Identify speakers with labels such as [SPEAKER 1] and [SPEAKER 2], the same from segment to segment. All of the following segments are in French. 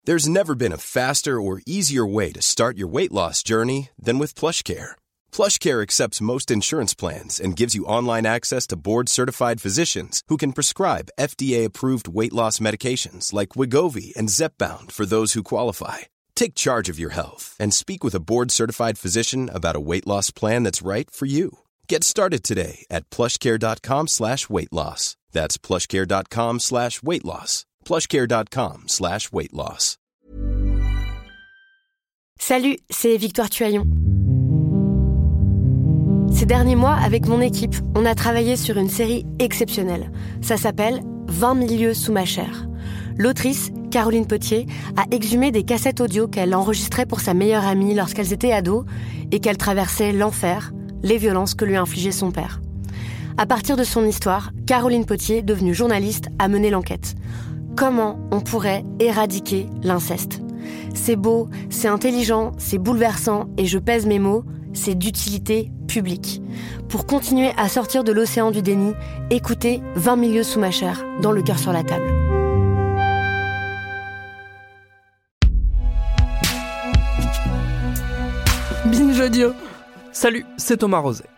[SPEAKER 1] There's never been a faster or easier way to start your weight loss journey than with PlushCare. PlushCare accepts most insurance plans and gives you online access to board-certified physicians who can prescribe FDA-approved weight loss medications like Wegovy and Zepbound for those who qualify. Take charge of your health and speak with a board-certified physician about a weight loss plan that's right for you. Get started today at plushcare.com/weight loss. That's plushcare.com/weight loss. plushcare.com/weight loss.
[SPEAKER 2] Salut, c'est Victoire Tuaillon. Ces derniers mois, avec mon équipe, on a travaillé sur une série exceptionnelle. Ça s'appelle « 20 milieux sous ma chair ». L'autrice, Caroline Potier, a exhumé des cassettes audio qu'elle enregistrait pour sa meilleure amie lorsqu'elles étaient ados et qu'elle traversait l'enfer, les violences que lui infligeait son père. À partir de son histoire, Caroline Potier, devenue journaliste, a mené l'enquête. Comment on pourrait éradiquer l'inceste ? C'est beau, c'est intelligent, c'est bouleversant et je pèse mes mots, c'est d'utilité publique. Pour continuer à sortir de l'océan du déni, écoutez 20 milieux sous ma chair, dans Le cœur sur la table.
[SPEAKER 3] Binge Audio. Salut, c'est Thomas Rozek.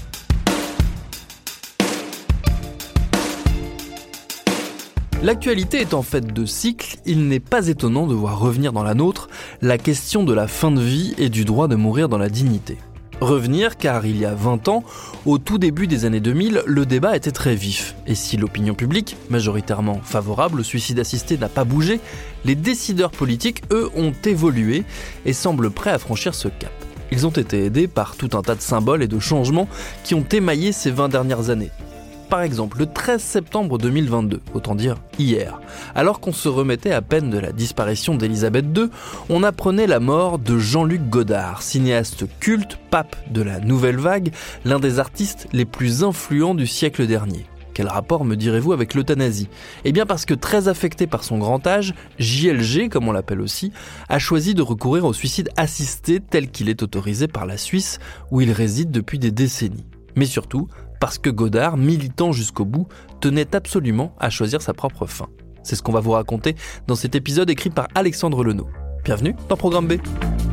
[SPEAKER 3] L'actualité étant faite de cycles, il n'est pas étonnant de voir revenir dans la nôtre la question de la fin de vie et du droit de mourir dans la dignité. Revenir car il y a 20 ans, au tout début des années 2000, le débat était très vif. Et si l'opinion publique, majoritairement favorable au suicide assisté, n'a pas bougé, les décideurs politiques, eux, ont évolué et semblent prêts à franchir ce cap. Ils ont été aidés par tout un tas de symboles et de changements qui ont émaillé ces 20 dernières années. Par exemple, le 13 septembre 2022, autant dire hier, alors qu'on se remettait à peine de la disparition d'Élisabeth II, on apprenait la mort de Jean-Luc Godard, cinéaste culte, pape de la Nouvelle Vague, l'un des artistes les plus influents du siècle dernier. Quel rapport, me direz-vous, avec l'euthanasie ? Eh bien parce que très affecté par son grand âge, JLG, comme on l'appelle aussi, a choisi de recourir au suicide assisté tel qu'il est autorisé par la Suisse, où il réside depuis des décennies. Mais surtout, parce que Godard, militant jusqu'au bout, tenait absolument à choisir sa propre fin. C'est ce qu'on va vous raconter dans cet épisode écrit par Alexandre Lenot. Bienvenue dans Programme B.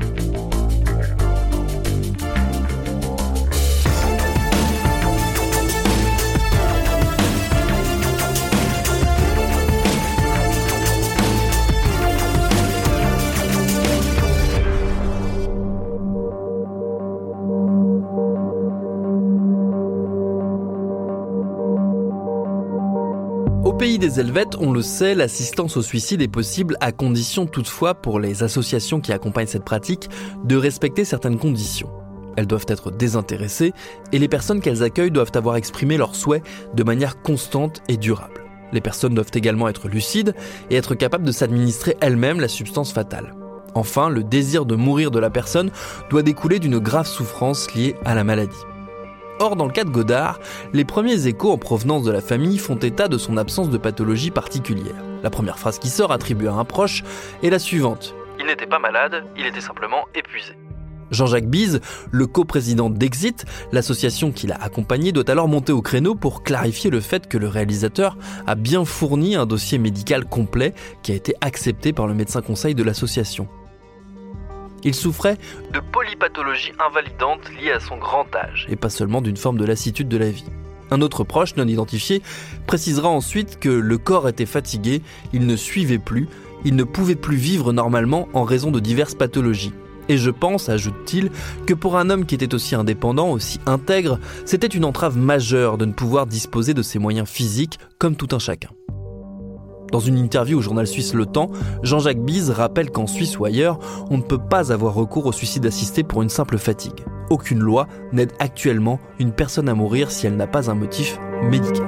[SPEAKER 3] Au pays des Helvètes, on le sait, l'assistance au suicide est possible à condition toutefois pour les associations qui accompagnent cette pratique de respecter certaines conditions. Elles doivent être désintéressées et les personnes qu'elles accueillent doivent avoir exprimé leurs souhaits de manière constante et durable. Les personnes doivent également être lucides et être capables de s'administrer elles-mêmes la substance fatale. Enfin, le désir de mourir de la personne doit découler d'une grave souffrance liée à la maladie. Or, dans le cas de Godard, les premiers échos en provenance de la famille font état de son absence de pathologie particulière. La première phrase qui sort, attribuée à un proche, est la suivante. Il n'était pas malade, il était simplement épuisé. Jean-Jacques Bise, le coprésident d'Exit, l'association qui l'a accompagné, doit alors monter au créneau pour clarifier le fait que le réalisateur a bien fourni un dossier médical complet qui a été accepté par le médecin conseil de l'association. Il souffrait de polypathologie invalidante liée à son grand âge, et pas seulement d'une forme de lassitude de la vie. Un autre proche, non identifié, précisera ensuite que le corps était fatigué, il ne suivait plus, il ne pouvait plus vivre normalement en raison de diverses pathologies. Et je pense, ajoute-t-il, que pour un homme qui était aussi indépendant, aussi intègre, c'était une entrave majeure de ne pouvoir disposer de ses moyens physiques comme tout un chacun. Dans une interview au journal suisse Le Temps, Jean-Jacques Bise rappelle qu'en Suisse ou ailleurs, on ne peut pas avoir recours au suicide assisté pour une simple fatigue. Aucune loi n'aide actuellement une personne à mourir si elle n'a pas un motif médical.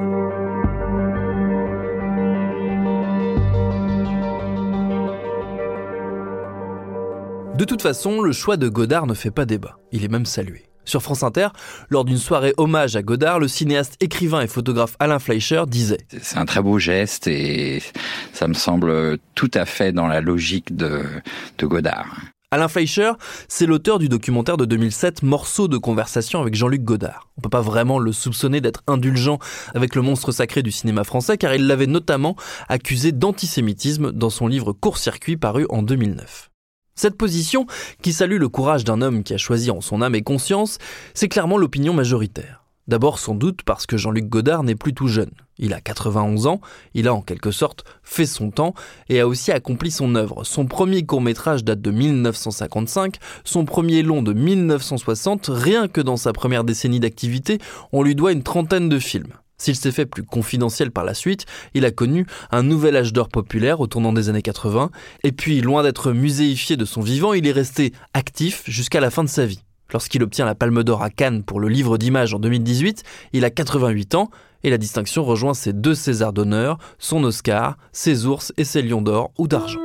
[SPEAKER 3] De toute façon, le choix de Godard ne fait pas débat, il est même salué. Sur France Inter, lors d'une soirée hommage à Godard, le cinéaste, écrivain et photographe Alain Fleischer disait «
[SPEAKER 4] C'est un très beau geste et ça me semble tout à fait dans la logique de Godard. »
[SPEAKER 3] Alain Fleischer, c'est l'auteur du documentaire de 2007 Morceaux de conversation avec Jean-Luc Godard. On peut pas vraiment le soupçonner d'être indulgent avec le monstre sacré du cinéma français, car il l'avait notamment accusé d'antisémitisme dans son livre Court-circuit paru en 2009. Cette position, qui salue le courage d'un homme qui a choisi en son âme et conscience, c'est clairement l'opinion majoritaire. D'abord sans doute parce que Jean-Luc Godard n'est plus tout jeune. Il a 91 ans, il a en quelque sorte fait son temps et a aussi accompli son œuvre. Son premier court-métrage date de 1955, son premier long de 1960, rien que dans sa première décennie d'activité, on lui doit une trentaine de films. S'il s'est fait plus confidentiel par la suite, il a connu un nouvel âge d'or populaire au tournant des années 80, et puis loin d'être muséifié de son vivant, il est resté actif jusqu'à la fin de sa vie. Lorsqu'il obtient la Palme d'Or à Cannes pour le livre d'images en 2018, il a 88 ans et la distinction rejoint ses 2 Césars d'honneur, son Oscar, ses Ours et ses Lions d'Or ou d'argent.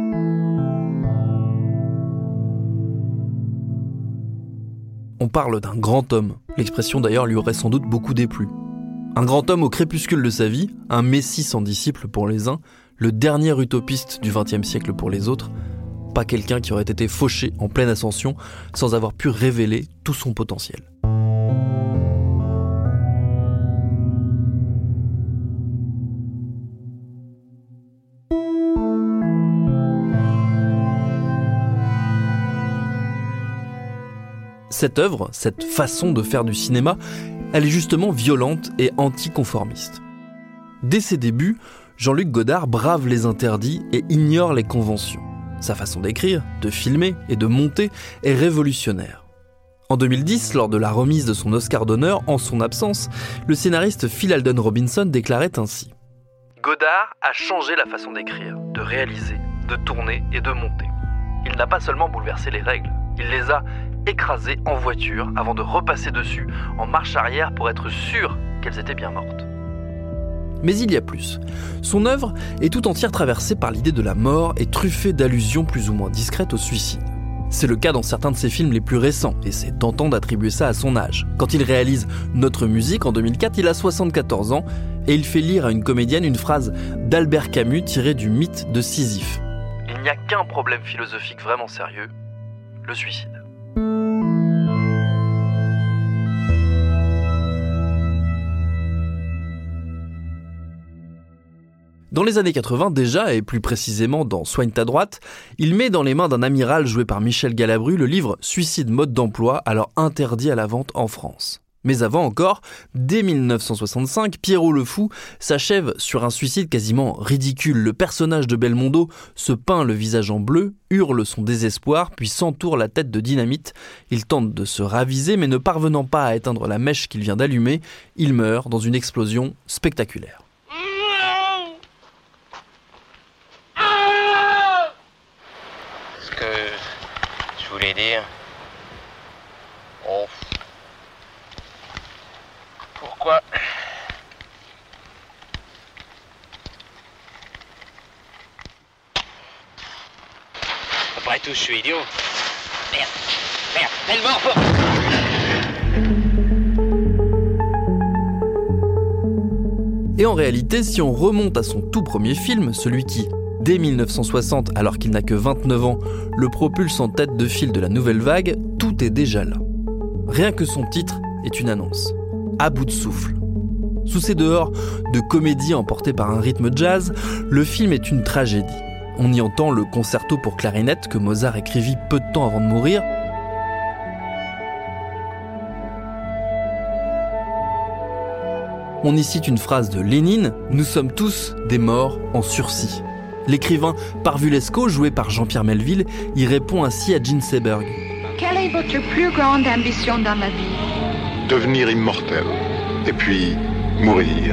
[SPEAKER 3] On parle d'un grand homme. L'expression d'ailleurs lui aurait sans doute beaucoup déplu. Un grand homme au crépuscule de sa vie, un messie sans disciples pour les uns, le dernier utopiste du XXe siècle pour les autres, pas quelqu'un qui aurait été fauché en pleine ascension sans avoir pu révéler tout son potentiel. Cette œuvre, cette façon de faire du cinéma, elle est justement violente et anticonformiste. Dès ses débuts, Jean-Luc Godard brave les interdits et ignore les conventions. Sa façon d'écrire, de filmer et de monter est révolutionnaire. En 2010, lors de la remise de son Oscar d'honneur, en son absence, le scénariste Phil Alden Robinson déclarait ainsi « Godard a changé la façon d'écrire, de réaliser, de tourner et de monter. Il n'a pas seulement bouleversé les règles, il les a écrasées en voiture avant de repasser dessus en marche arrière pour être sûr qu'elles étaient bien mortes. » Mais il y a plus. Son œuvre est tout entière traversée par l'idée de la mort et truffée d'allusions plus ou moins discrètes au suicide. C'est le cas dans certains de ses films les plus récents, et c'est tentant d'attribuer ça à son âge. Quand il réalise Notre musique en 2004, il a 74 ans, et il fait lire à une comédienne une phrase d'Albert Camus tirée du mythe de Sisyphe. « Il n'y a qu'un problème philosophique vraiment sérieux, le suicide. » Dans les années 80 déjà, et plus précisément dans Soigne ta droite, il met dans les mains d'un amiral joué par Michel Galabru le livre Suicide mode d'emploi, alors interdit à la vente en France. Mais avant encore, dès 1965, Pierrot le Fou s'achève sur un suicide quasiment ridicule. Le personnage de Belmondo se peint le visage en bleu, hurle son désespoir, puis s'entoure la tête de dynamite. Il tente de se raviser, mais ne parvenant pas à éteindre la mèche qu'il vient d'allumer, il meurt dans une explosion spectaculaire.
[SPEAKER 4] Je voulais dire... Oh. Pourquoi... Après tout, je suis idiot. Merde, elle mort.
[SPEAKER 3] Et en réalité, si on remonte à son tout premier film, celui qui, dès 1960, alors qu'il n'a que 29 ans, le propulse en tête de file de la nouvelle vague, tout est déjà là. Rien que son titre est une annonce. À bout de souffle. Sous ces dehors de comédie emportée par un rythme jazz, le film est une tragédie. On y entend le concerto pour clarinette que Mozart écrivit peu de temps avant de mourir. On y cite une phrase de Lénine, « Nous sommes tous des morts en sursis ». L'écrivain Parvulesco, joué par Jean-Pierre Melville, y répond ainsi à Gene Seberg.
[SPEAKER 5] Quelle est votre plus grande ambition dans la vie ?
[SPEAKER 6] Devenir immortel, et puis mourir.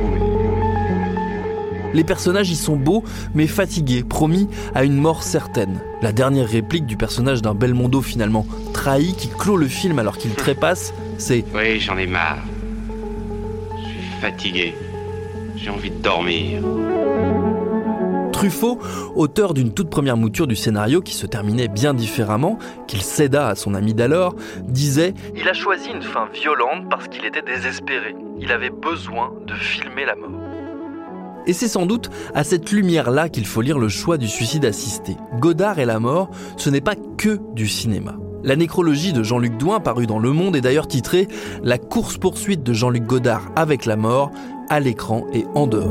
[SPEAKER 3] Les personnages y sont beaux, mais fatigués, promis à une mort certaine. La dernière réplique du personnage d'un Belmondo finalement trahi, qui clôt le film alors qu'il trépasse, c'est «
[SPEAKER 4] Oui, j'en ai marre. Je suis fatigué. J'ai envie de dormir. »
[SPEAKER 3] Truffaut, auteur d'une toute première mouture du scénario qui se terminait bien différemment, qu'il céda à son ami d'alors, disait « Il a choisi une fin violente parce qu'il était désespéré. Il avait besoin de filmer la mort. » Et c'est sans doute à cette lumière-là qu'il faut lire le choix du suicide assisté. Godard et la mort, ce n'est pas que du cinéma. La nécrologie de Jean-Luc Douin, parue dans Le Monde, est d'ailleurs titrée « La course-poursuite de Jean-Luc Godard avec la mort, à l'écran et en dehors ».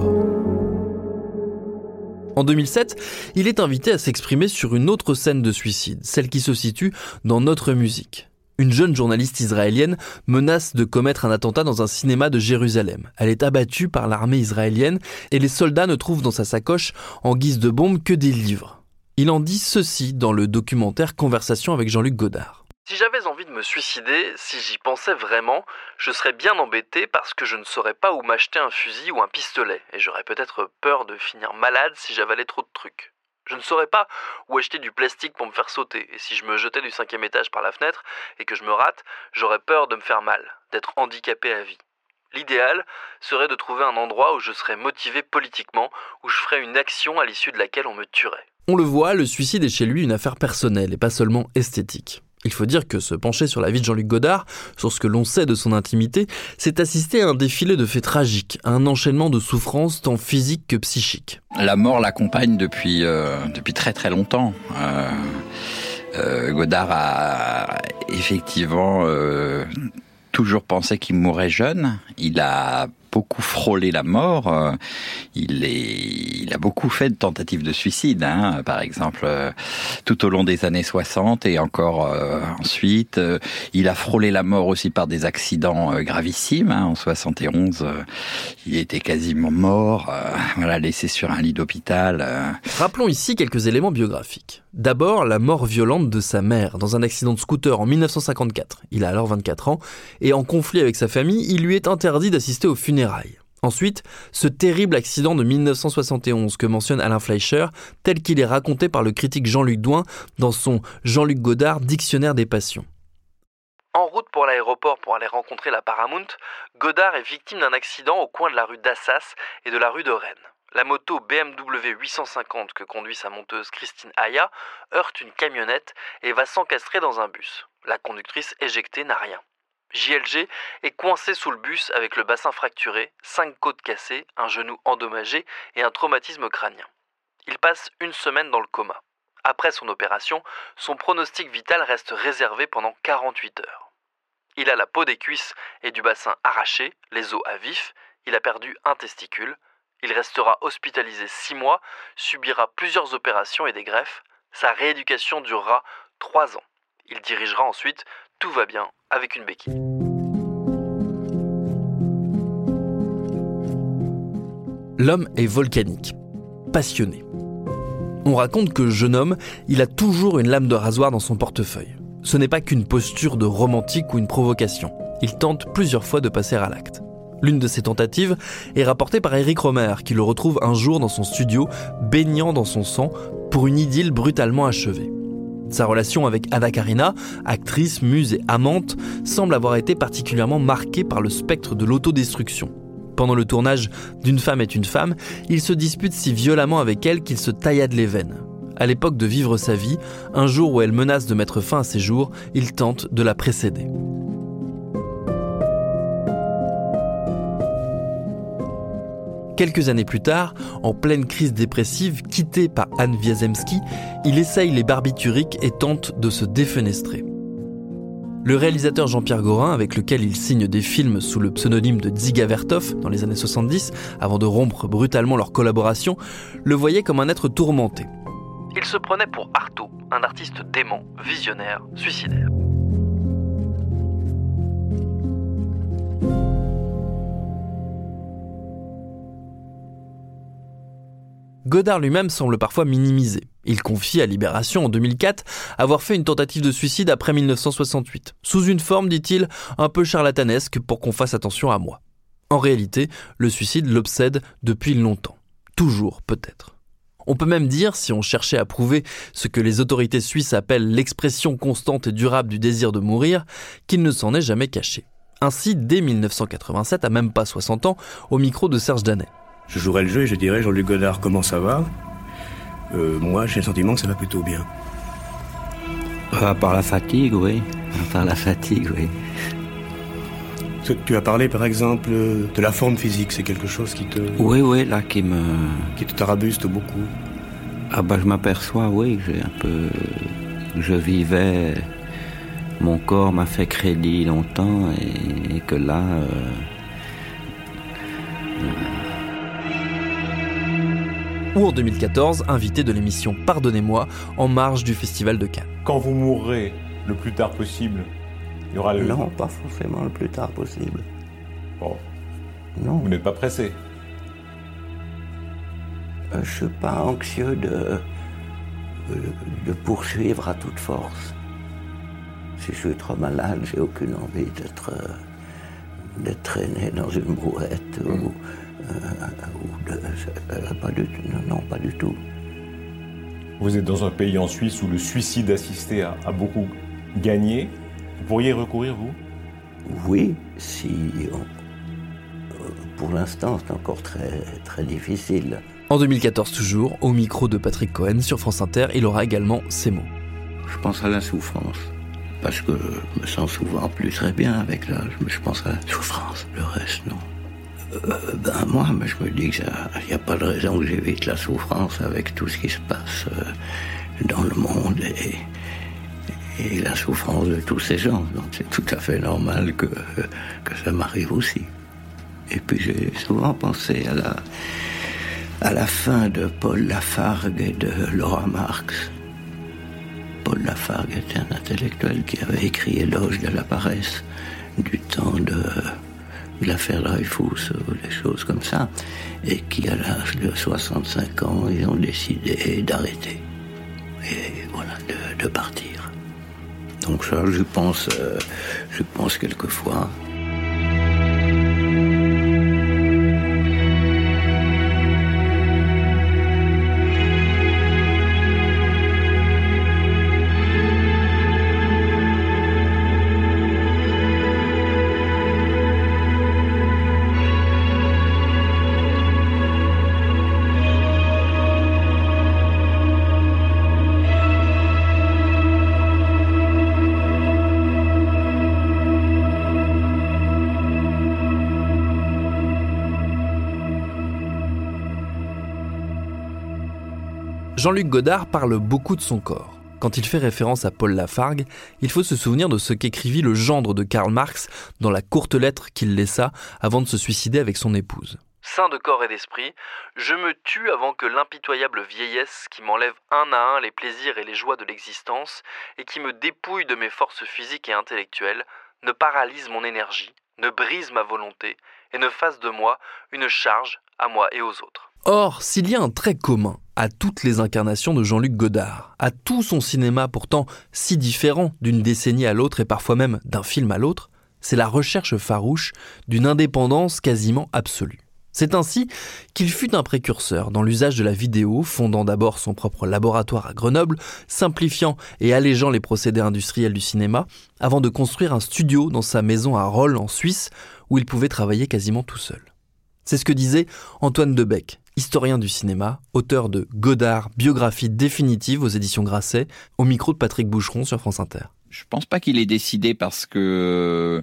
[SPEAKER 3] En 2007, il est invité à s'exprimer sur une autre scène de suicide, celle qui se situe dans Notre musique. Une jeune journaliste israélienne menace de commettre un attentat dans un cinéma de Jérusalem. Elle est abattue par l'armée israélienne et les soldats ne trouvent dans sa sacoche en guise de bombe que des livres. Il en dit ceci dans le documentaire Conversation avec Jean-Luc Godard. Si j'avais envie de me suicider, si j'y pensais vraiment, je serais bien embêté parce que je ne saurais pas où m'acheter un fusil ou un pistolet et j'aurais peut-être peur de finir malade si j'avalais trop de trucs. Je ne saurais pas où acheter du plastique pour me faire sauter et si je me jetais du 5e étage par la fenêtre et que je me rate, j'aurais peur de me faire mal, d'être handicapé à vie. L'idéal serait de trouver un endroit où je serais motivé politiquement, où je ferais une action à l'issue de laquelle on me tuerait. On le voit, le suicide est chez lui une affaire personnelle et pas seulement esthétique. Il faut dire que se pencher sur la vie de Jean-Luc Godard, sur ce que l'on sait de son intimité, c'est assister à un défilé de faits tragiques, à un enchaînement de souffrances tant physiques que psychiques.
[SPEAKER 7] La mort l'accompagne depuis très très longtemps. Godard a effectivement toujours pensé qu'il mourrait jeune. Il a beaucoup frôlé la mort. Il a beaucoup fait de tentatives de suicide, par exemple, tout au long des années 60 et encore ensuite. Il a frôlé la mort aussi par des accidents gravissimes. En 71, il était quasiment mort, laissé sur un lit d'hôpital.
[SPEAKER 3] Rappelons ici quelques éléments biographiques. D'abord, la mort violente de sa mère dans un accident de scooter en 1954. Il a alors 24 ans et en conflit avec sa famille, il lui est interdit d'assister aux funérailles. Ensuite, ce terrible accident de 1971 que mentionne Alain Fleischer, tel qu'il est raconté par le critique Jean-Luc Douin dans son Jean-Luc Godard Dictionnaire des passions. En route pour l'aéroport pour aller rencontrer la Paramount, Godard est victime d'un accident au coin de la rue d'Assas et de la rue de Rennes. La moto BMW 850 que conduit sa monteuse Christine Aya heurte une camionnette et va s'encastrer dans un bus. La conductrice éjectée n'a rien. JLG est coincé sous le bus avec le bassin fracturé, 5 côtes cassées, un genou endommagé et un traumatisme crânien. Il passe une semaine dans le coma. Après son opération, son pronostic vital reste réservé pendant 48 heures. Il a la peau des cuisses et du bassin arrachés, les os à vif, il a perdu un testicule. Il restera hospitalisé 6 mois, subira plusieurs opérations et des greffes. Sa rééducation durera 3 ans. Il dirigera ensuite, tout va bien, avec une béquille. L'homme est volcanique, passionné. On raconte que jeune homme, il a toujours une lame de rasoir dans son portefeuille. Ce n'est pas qu'une posture de romantique ou une provocation. Il tente plusieurs fois de passer à l'acte. L'une de ces tentatives est rapportée par Éric Rohmer, qui le retrouve un jour dans son studio, baignant dans son sang, pour une idylle brutalement achevée. Sa relation avec Anna Karina, actrice, muse et amante, semble avoir été particulièrement marquée par le spectre de l'autodestruction. Pendant le tournage d'Une femme est une femme, il se dispute si violemment avec elle qu'il se taillade les veines. À l'époque de vivre sa vie, un jour où elle menace de mettre fin à ses jours, il tente de la précéder. Quelques années plus tard, en pleine crise dépressive, quitté par Anne Wiazemski, il essaye les barbituriques et tente de se défenestrer. Le réalisateur Jean-Pierre Gorin, avec lequel il signe des films sous le pseudonyme de Dziga Vertov dans les années 70, avant de rompre brutalement leur collaboration, le voyait comme un être tourmenté. Il se prenait pour Artaud, un artiste dément, visionnaire, suicidaire. Godard lui-même semble parfois minimiser. Il confie à Libération en 2004 avoir fait une tentative de suicide après 1968, sous une forme, dit-il, un peu charlatanesque pour qu'on fasse attention à moi. En réalité, le suicide l'obsède depuis longtemps. Toujours, peut-être. On peut même dire, si on cherchait à prouver ce que les autorités suisses appellent l'expression constante et durable du désir de mourir, qu'il ne s'en est jamais caché. Ainsi, dès 1987, à même pas 60 ans, au micro de Serge Danet.
[SPEAKER 8] Je jouerai le jeu et je dirai, Jean-Luc Godard, comment ça va ? Moi, j'ai le sentiment que ça va plutôt bien.
[SPEAKER 9] Par la fatigue, oui. Par la fatigue, oui.
[SPEAKER 8] Tu as parlé, par exemple, de la forme physique. C'est quelque chose qui te...
[SPEAKER 9] Oui, là, qui
[SPEAKER 8] te tarabuste beaucoup.
[SPEAKER 9] Ah je m'aperçois, oui, je vivais... Mon corps m'a fait crédit longtemps et que là...
[SPEAKER 3] Ou en 2014, invité de l'émission Pardonnez-moi, en marge du Festival de Cannes.
[SPEAKER 10] Quand vous mourrez le plus tard possible, il y aura le...
[SPEAKER 9] Non, pas forcément le plus tard possible.
[SPEAKER 10] Bon.
[SPEAKER 9] Non.
[SPEAKER 10] Vous n'êtes pas pressé?
[SPEAKER 9] Je suis pas anxieux de poursuivre à toute force. Si je suis trop malade, j'ai aucune envie d'être traîné dans une brouette pas du tout. Non, pas du tout.
[SPEAKER 10] Vous êtes dans un pays en Suisse où le suicide assisté a beaucoup gagné. Vous pourriez recourir, vous?
[SPEAKER 9] Oui, pour l'instant, c'est encore très, très difficile.
[SPEAKER 3] En 2014 toujours, au micro de Patrick Cohen sur France Inter, il aura également ces mots.
[SPEAKER 9] Je pense à la souffrance, parce que je me sens souvent plus très bien avec l'âge, mais je pense à la souffrance, le reste non. Moi, je me dis qu'il n'y a pas de raison que j'évite la souffrance avec tout ce qui se passe dans le monde et la souffrance de tous ces gens. Donc c'est tout à fait normal que ça m'arrive aussi. Et puis j'ai souvent pensé à la fin de Paul Lafargue et de Laura Marx. Paul Lafargue était un intellectuel qui avait écrit Éloge de la paresse du temps de l'affaire Dreyfus ou des choses comme ça, et qui à l'âge de 65 ans, ils ont décidé d'arrêter et voilà, de partir. Donc ça, je pense quelquefois.
[SPEAKER 3] Jean-Luc Godard parle beaucoup de son corps. Quand il fait référence à Paul Lafargue, il faut se souvenir de ce qu'écrivit le gendre de Karl Marx dans la courte lettre qu'il laissa avant de se suicider avec son épouse. Saint de corps et d'esprit, je me tue avant que l'impitoyable vieillesse qui m'enlève un à un les plaisirs et les joies de l'existence et qui me dépouille de mes forces physiques et intellectuelles ne paralyse mon énergie, ne brise ma volonté et ne fasse de moi une charge à moi et aux autres. Or, s'il y a un trait commun à toutes les incarnations de Jean-Luc Godard, à tout son cinéma pourtant si différent d'une décennie à l'autre et parfois même d'un film à l'autre, c'est la recherche farouche d'une indépendance quasiment absolue. C'est ainsi qu'il fut un précurseur dans l'usage de la vidéo, fondant d'abord son propre laboratoire à Grenoble, simplifiant et allégeant les procédés industriels du cinéma, avant de construire un studio dans sa maison à Rolle en Suisse, où il pouvait travailler quasiment tout seul. C'est ce que disait Antoine Debec, historien du cinéma, auteur de Godard, biographie définitive aux éditions Grasset, au micro de Patrick Boucheron sur France Inter.
[SPEAKER 7] Je pense pas qu'il ait décidé parce qu'il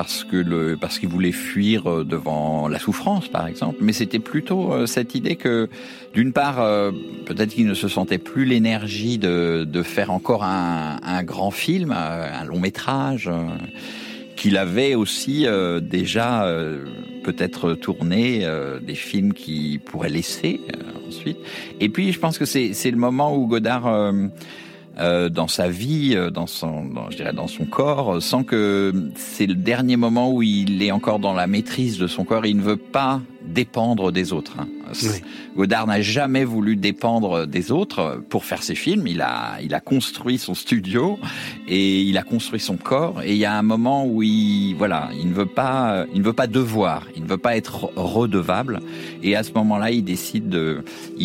[SPEAKER 7] voulait fuir devant la souffrance, par exemple. Mais c'était plutôt cette idée que, d'une part, peut-être qu'il ne se sentait plus l'énergie de faire encore un grand film, un long métrage, qu'il avait aussi déjà peut-être tourné des films qui pourraient laisser ensuite. Et puis, je pense que c'est le moment où Godard dans sa vie, dans son corps, sent que c'est le dernier moment où il est encore dans la maîtrise de son corps. Il ne veut pas dépendre des autres. Oui. Godard n'a jamais voulu dépendre des autres pour faire ses films. Il a construit son studio et il a construit son corps. Et il y a un moment où il ne veut pas devoir, il ne veut pas être redevable. Et à ce moment-là, il décide de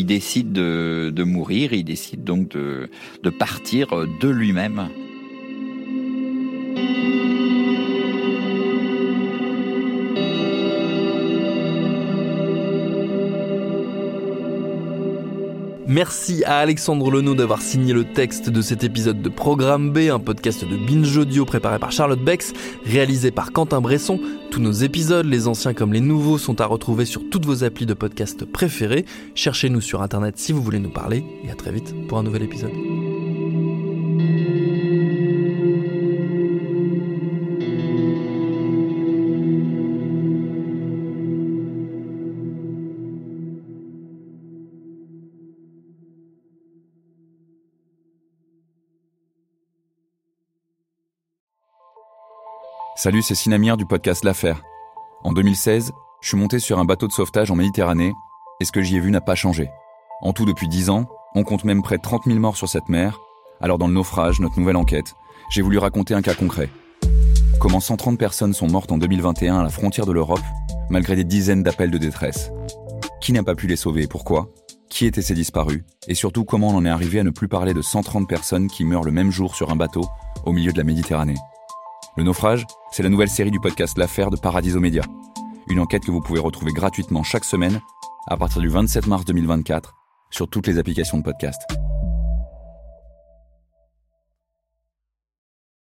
[SPEAKER 7] mourir. Il décide donc de partir de lui-même.
[SPEAKER 3] Merci à Alexandre Lenot d'avoir signé le texte de cet épisode de Programme B, un podcast de Binge Audio préparé par Charlotte Bex, réalisé par Quentin Bresson. Tous nos épisodes, les anciens comme les nouveaux, sont à retrouver sur toutes vos applis de podcast préférés. Cherchez-nous sur internet si vous voulez nous parler, et à très vite pour un nouvel épisode.
[SPEAKER 11] Salut, c'est Sinamir du podcast L'Affaire. En 2016, je suis monté sur un bateau de sauvetage en Méditerranée et ce que j'y ai vu n'a pas changé. En tout, depuis 10 ans, on compte même près de 30 000 morts sur cette mer. Alors dans le naufrage, notre nouvelle enquête, j'ai voulu raconter un cas concret. Comment 130 personnes sont mortes en 2021 à la frontière de l'Europe, malgré des dizaines d'appels de détresse. Qui n'a pas pu les sauver et pourquoi ? Qui étaient ces disparus ? Et surtout, comment on en est arrivé à ne plus parler de 130 personnes qui meurent le même jour sur un bateau au milieu de la Méditerranée ? Le naufrage, c'est la nouvelle série du podcast L'Affaire de Paradiso Media. Une enquête que vous pouvez retrouver gratuitement chaque semaine à partir du 27 mars 2024 sur toutes les applications de podcast.